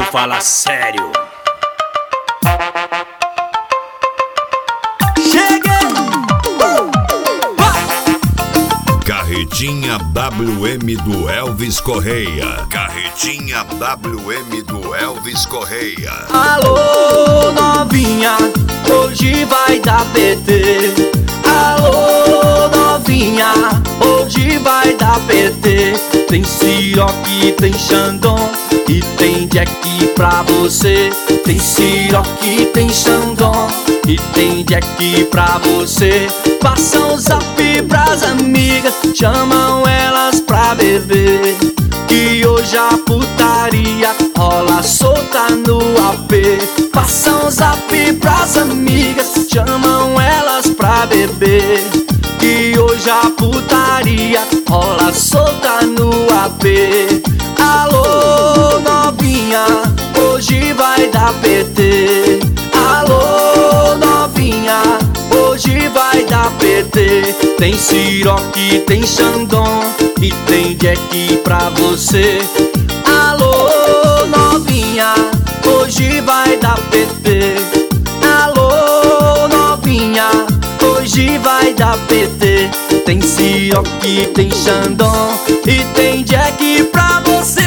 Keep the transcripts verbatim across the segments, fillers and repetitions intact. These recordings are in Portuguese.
fala sério. Carretinha W M do Elvis Correia. Carretinha W M do Elvis Correia. Alô, novinha, hoje vai dar P T. Alô, novinha, hoje vai dar P T. Tem siroque, tem Xandão e tem Jack pra você. Tem siroque, tem Xandão e tem Jack pra você. Passa um zap pras amigas, chamam elas pra beber, que hoje a putaria rola solta no A P. Passa um zap pras amigas, chamam elas pra beber, que hoje a putaria rola solta no A P. Alô, novinha, hoje vai dar P T. Alô, novinha, hoje vai dar P T. Tem siroque, tem Xandão e tem Jack pra você. Alô, novinha, hoje vai dar P T. Alô, novinha, hoje vai dar P T. Tem siroque, tem Xandão e tem Jack pra você.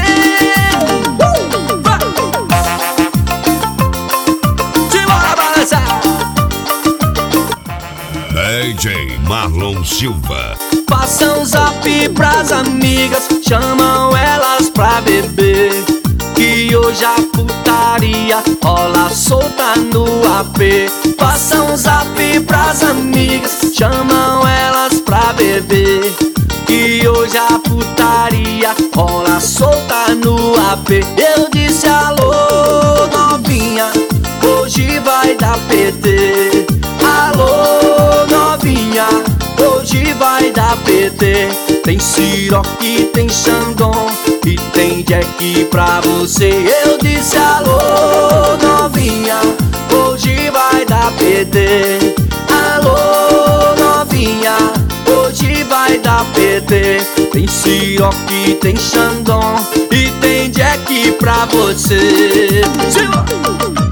D J Marlon Silva. Passa um zap pras amigas, chamam elas pra beber, que hoje a putaria rola solta no A P. Passa um zap pras amigas, chamam elas pra beber, que hoje a putaria rola solta no A P. Eu disse alô, novinha, hoje vai dar P T. Alô, novinha, hoje vai dar P T. Tem siroque, tem Xandão e tem Jack pra você. Eu disse alô, novinha, hoje vai dar P T. Alô, novinha, hoje vai dar P T. Tem siroque, tem Xandão e tem Jack pra você. Siga!